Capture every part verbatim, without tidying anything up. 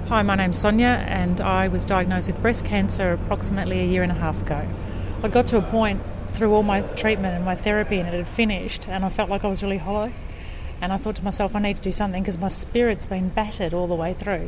Hi, my name's Sonia and I was diagnosed with breast cancer approximately a year and a half ago. I got to a point through all my treatment and my therapy and it had finished and I felt like I was really hollow, and I thought to myself I need to do something because my spirit's been battered all the way through.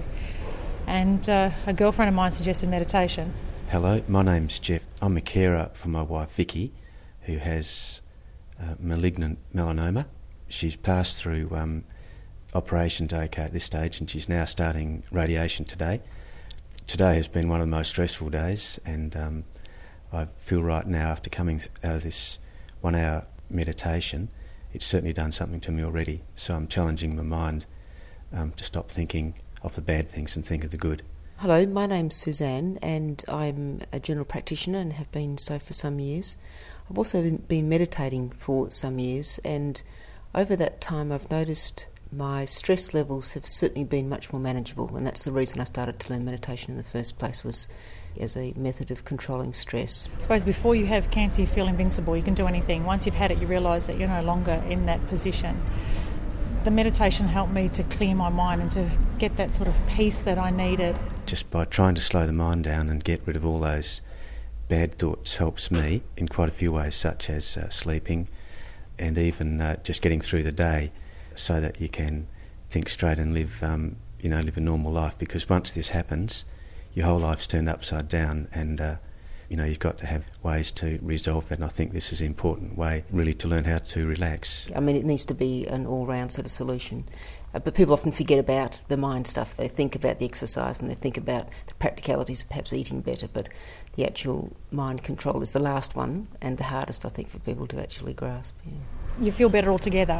And uh, a girlfriend of mine suggested meditation. Hello, my name's Jeff. I'm a carer for my wife Vicky, who has uh, malignant melanoma. She's passed through um, operations okay at this stage and she's now starting radiation today. Today has been one of the most stressful days, and um, I feel right now, after coming out of this one hour meditation, it's certainly done something to me already. So I'm challenging my mind um, to stop thinking of the bad things and think of the good. Hello, my name's Suzanne and I'm a general practitioner and have been so for some years. I've also been, been meditating for some years, and over that time I've noticed my stress levels have certainly been much more manageable, and that's the reason I started to learn meditation in the first place, was as a method of controlling stress. I suppose before you have cancer you feel invincible, you can do anything. Once you've had it you realise that you're no longer in that position. The meditation helped me to clear my mind and to get that sort of peace that I needed. Just by trying to slow the mind down and get rid of all those bad thoughts helps me in quite a few ways, such as uh, sleeping and even uh, just getting through the day, so that you can think straight and live, um, you know, live a normal life. Because once this happens, your whole life's turned upside down, and uh, you know you've got to have ways to resolve that. And I think this is an important way, really, to learn how to relax. I mean, it needs to be an all-round sort of solution. Uh, but people often forget about the mind stuff. They think about the exercise and they think about the practicalities of perhaps eating better, but the actual mind control is the last one and the hardest, I think, for people to actually grasp. Yeah. You feel better altogether.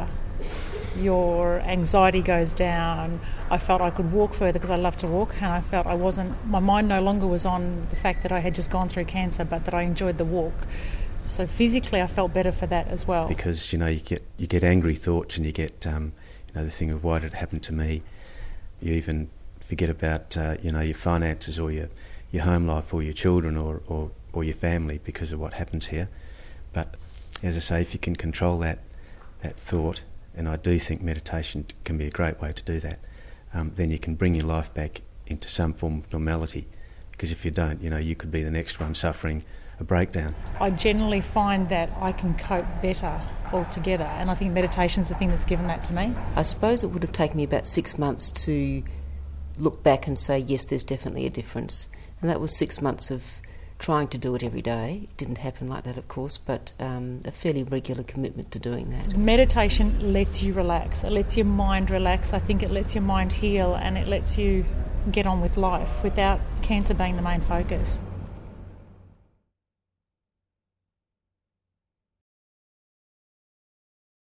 Your anxiety goes down. I felt I could walk further because I love to walk, and I felt I wasn't, my mind no longer was on the fact that I had just gone through cancer, but that I enjoyed the walk. So physically I felt better for that as well. Because, you know, you get you get angry thoughts and you get, um, you know, the thing of why did it happen to me? You even forget about, uh, you know, your finances or your, your home life or your children or, or, or your family because of what happens here. But as I say, if you can control that, that thought, and I do think meditation can be a great way to do that, um, then you can bring your life back into some form of normality. Because if you don't, you know, you could be the next one suffering a breakdown. I generally find that I can cope better altogether, and I think meditation's the thing that's given that to me. I suppose it would have taken me about six months to look back and say, yes, there's definitely a difference. And that was six months of trying to do it every day. It didn't happen like that, of course, but um, a fairly regular commitment to doing that. Meditation lets you relax. It lets your mind relax. I think it lets your mind heal, and it lets you get on with life without cancer being the main focus.